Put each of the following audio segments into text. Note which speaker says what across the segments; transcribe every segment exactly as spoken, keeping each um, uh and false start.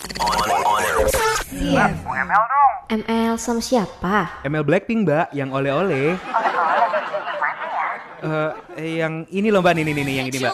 Speaker 1: Mbak, mau M L dong.
Speaker 2: M L sama siapa?
Speaker 3: M L Blackpink mbak, yang oleh-oleh.
Speaker 1: Oleh-oleh, yang mana ya?
Speaker 3: Eh, uh, yang ini loh mbak, nih, nih, nih, yang ini mbak.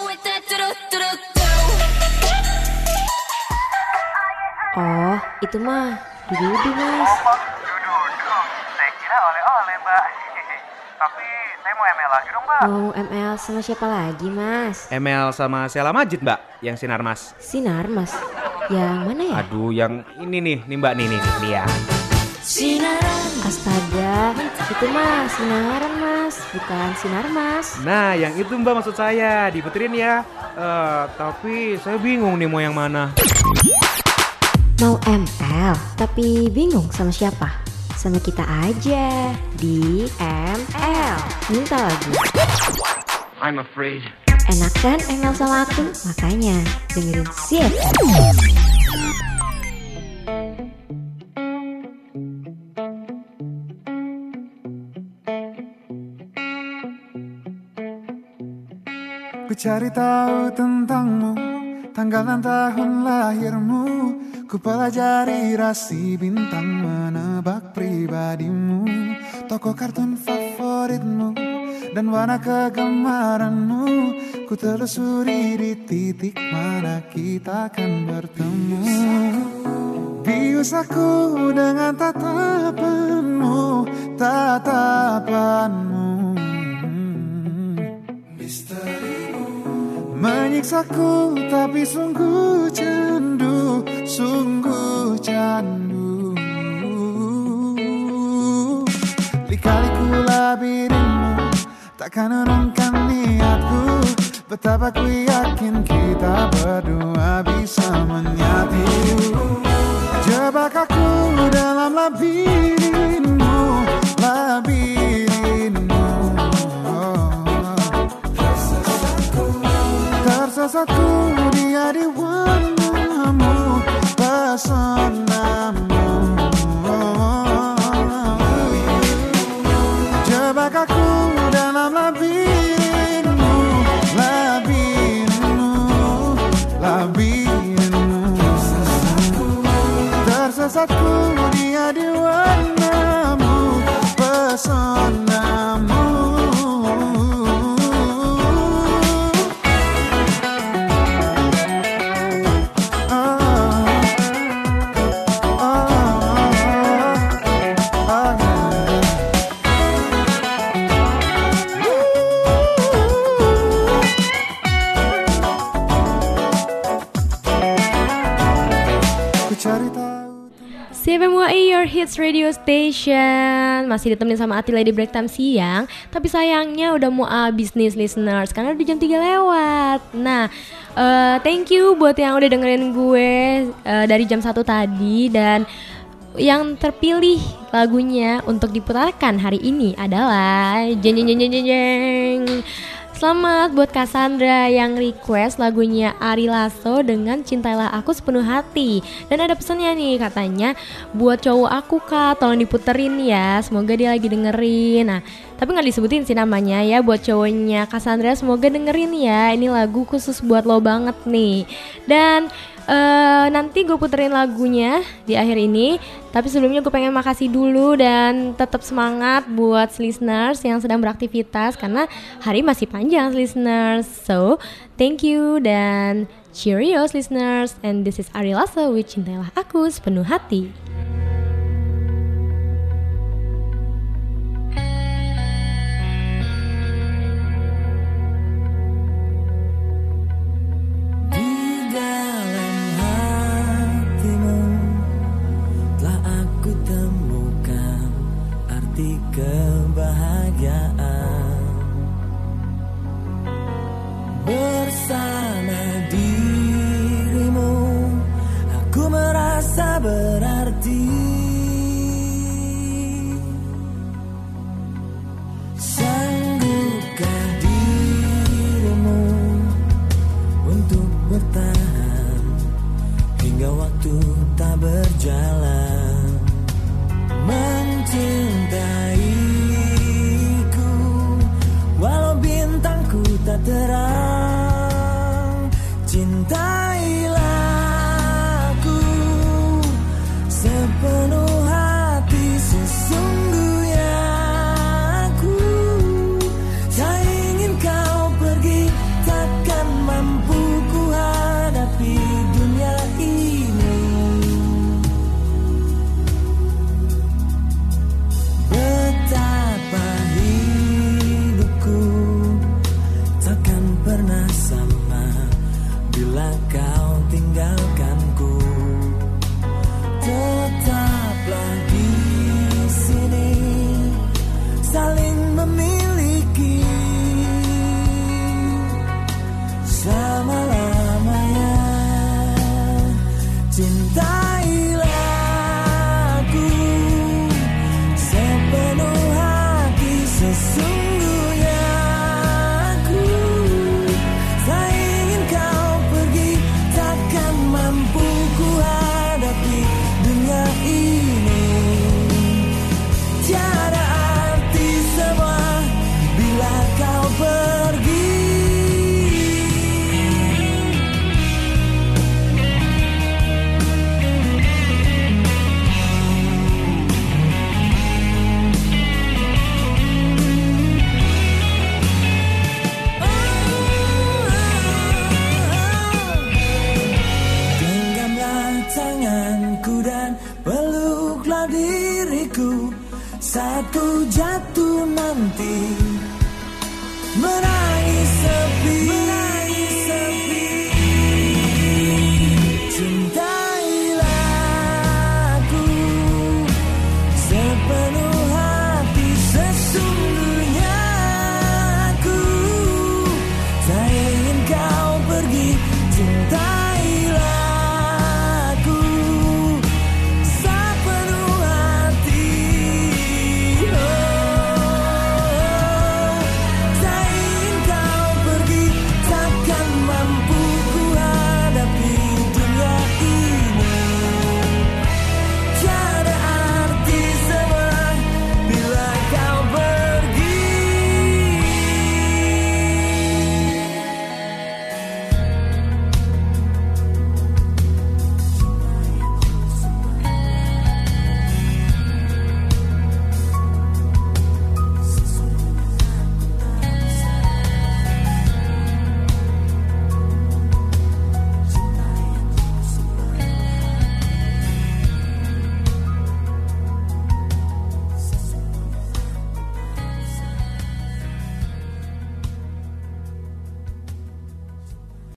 Speaker 2: Oh, itu mah Dudu mas.
Speaker 1: Oh, Dudu, saya kira oleh-oleh mbak. Tapi saya mau M L lagi dong mbak.
Speaker 2: Mau M L sama siapa lagi mas?
Speaker 3: M L sama Sheila Majid mbak, yang sinar mas.
Speaker 2: Sinar mas? Yang mana ya?
Speaker 3: Aduh, yang ini nih, nih mbak, nih, nih, nih, nih ya.
Speaker 2: Sinaran. Astaga, itu mah sinaran mas, bukan sinar mas.
Speaker 3: Nah, yang itu mbak maksud saya, diputerin ya. Uh, tapi saya bingung nih mau yang mana.
Speaker 2: Mau M L, tapi bingung sama siapa? Sama kita aja di M L. Minta lagu.
Speaker 4: I'm afraid.
Speaker 2: Enak kan M L sama aku? Makanya dengerin Sip.
Speaker 5: Ku cari tahu tentangmu, tanggal dan tahun lahirmu. Ku pelajari rasi bintang, menebak pribadimu, tokoh kartun favoritmu, dan warna kegemaranmu. Ku telusuri di titik mana kita akan bertemu. Bius aku dengan tatapanmu, tatapanmu. Menyiksaku tapi sungguh candu, sungguh candu. Lika-liku labirinmu takkan urungkan niatku. Betapa ku yakin kita berdua bisa menyatu. Jebak aku dalam labirinmu, labirinmu. Tersesatku dia di warnamu, pesonamu. Jebak aku dalam labirinmu, labirinmu, labirinmu. Tersesatku dia di warnamu, pesonamu.
Speaker 6: C F M U A I Your Hits Radio Station. Masih ditemenin sama Atila di break time siang. Tapi sayangnya udah mau abis nih listeners, karena udah jam tiga lewat. Nah, uh, thank you buat yang udah dengerin gue uh, dari jam satu tadi. Dan yang terpilih lagunya untuk diputarkan hari ini adalah jeng jeng jeng jeng jeng. Selamat buat Cassandra yang request lagunya Ari Lasso dengan Cintailah Aku Sepenuh Hati. Dan ada pesannya nih, katanya buat cowok aku kak, tolong diputerin ya, semoga dia lagi dengerin. Nah, tapi gak disebutin sih namanya ya. Buat cowoknya Cassandra, semoga dengerin ya, ini lagu khusus buat lo banget nih. Dan Uh, nanti gue puterin lagunya di akhir ini. Tapi sebelumnya gue pengen makasih dulu dan tetap semangat buat listeners yang sedang beraktivitas, karena hari masih panjang listeners. So thank you dan cheerios listeners. And this is Ari Lasso with Cintailah Aku Sepenuh Hati.
Speaker 7: Kebahagiaan bersama dirimu, aku merasa berarti. Sanggupkah dirimu untuk bertahan hingga waktu tak berjalan, mencintaiku walau bintangku tak terang. Cintailah aku cintailah aku sepenuh hati, sesungguhnya aku tak ingin kau pergi, takkan mampu ku hadapi dunia ini. Tiada arti semua bila kau pergi. Tanganku dan peluklah diriku saat ku jatuh nanti menangis sepi.